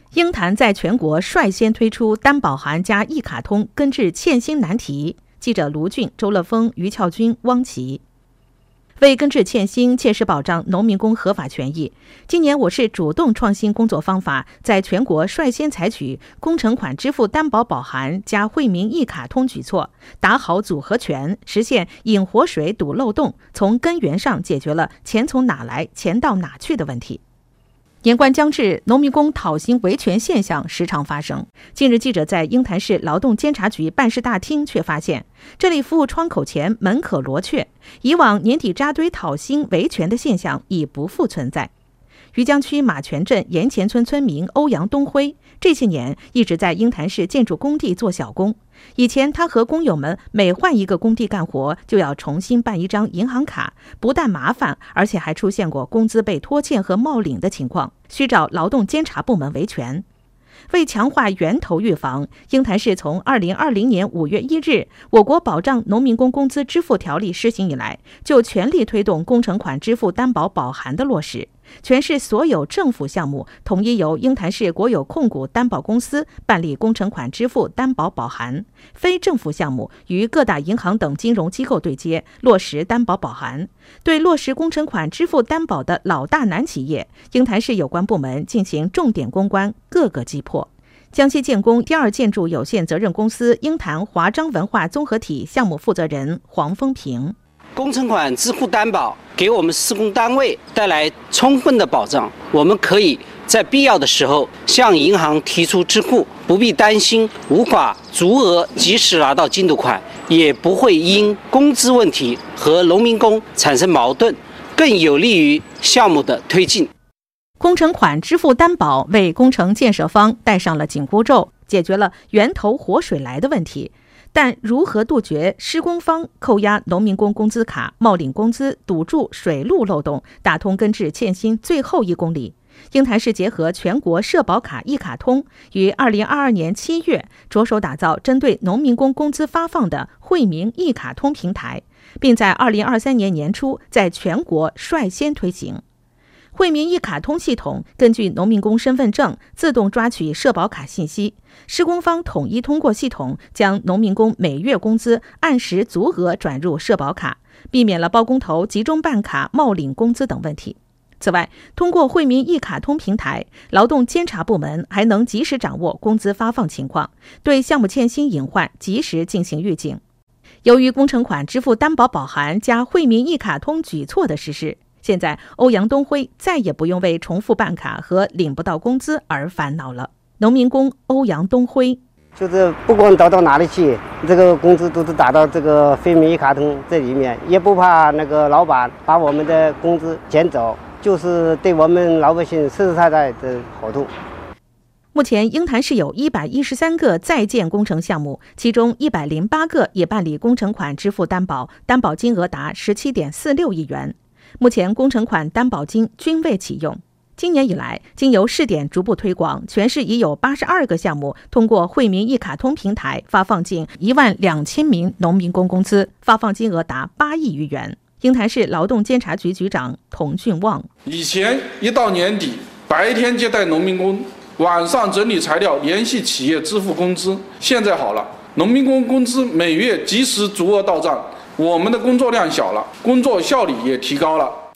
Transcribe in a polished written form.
鹰潭在全国率先推出担保函加一卡通，根治欠薪难题。记者卢俊、周乐峰、于俏军、汪琪。为根治欠薪，切实保障农民工合法权益，今年我市主动创新工作方法，在全国率先采取工程款支付担保保函加惠民一卡通举措，打好组合拳，实现引活水堵漏洞，从根源上解决了钱从哪来、钱到哪去的问题。年关将至，农民工讨薪维权现象时常发生。近日，记者在鹰潭市劳动监察局办事大厅却发现，这里服务窗口前门可罗雀，以往年底扎堆讨薪维权的现象已不复存在。余江区马泉镇盐前村村民欧阳东辉这些年一直在鹰潭市建筑工地做小工。以前他和工友们每换一个工地干活，就要重新办一张银行卡，不但麻烦，而且还出现过工资被拖欠和冒领的情况，需找劳动监察部门维权。为强化源头预防，鹰潭市从2020年5月1日我国保障农民工工资支付条例施行以来，就全力推动工程款支付担保保函的落实。全市所有政府项目统一由鹰潭市国有控股担保公司办理工程款支付担保保函，非政府项目与各大银行等金融机构对接，落实担保保函。对落实工程款支付担保的老大难企业，鹰潭市有关部门进行重点攻关，各个击破。江西建工第二建筑有限责任公司鹰潭华章文化综合体项目负责人黄风平： 工程款支付担保给我们施工单位带来充分的保障，我们可以在必要的时候向银行提出支付，不必担心无法足额及时拿到进度款，也不会因工资问题和农民工产生矛盾，更有利于项目的推进。 工程款支付担保为工程建设方戴上了紧箍咒，解决了源头活水来的问题。但如何杜绝施工方扣押农民工工资卡、冒领工资、堵住水路漏洞，打通根治欠薪最后1公里？鹰潭市结合全国社保卡一卡通，于2022年7月着手打造针对农民工工资发放的惠民一卡通平台，并在2023年年初在全国率先推行。惠民一卡通系统根据农民工身份证自动抓取社保卡信息，施工方统一通过系统将农民工每月工资按时足额转入社保卡，避免了包工头集中办卡、冒领工资等问题。此外，通过惠民一卡通平台，劳动监察部门还能及时掌握工资发放情况，对项目欠薪隐患及时进行预警。由于工程款支付担保保函加惠民一卡通举措的实施，现在欧阳东辉再也不用为重复办卡和领不到工资而烦恼了。农民工欧阳东辉： 就是不管到哪里去，这个工资都是打到这个惠民一卡通这里面，也不怕那个老板把我们的工资捡走，就是对我们老百姓实实在在的好处。 目前，鹰潭市有113个在建工程项目，其中108个也办理工程款支付担保，担保金额达17.46亿元。目前工程款担保金均未启用。今年以来，经由试点逐步推广，全市已有82个项目通过惠民一卡通平台发放近12000名农民工工资，发放金额达8亿余元。鹰潭市劳动监察局局长童俊旺： 以前一到年底，白天接待农民工，晚上整理材料，联系企业支付工资。现在好了，农民工工资每月及时足额到账，我们的工作量小了，工作效率也提高了。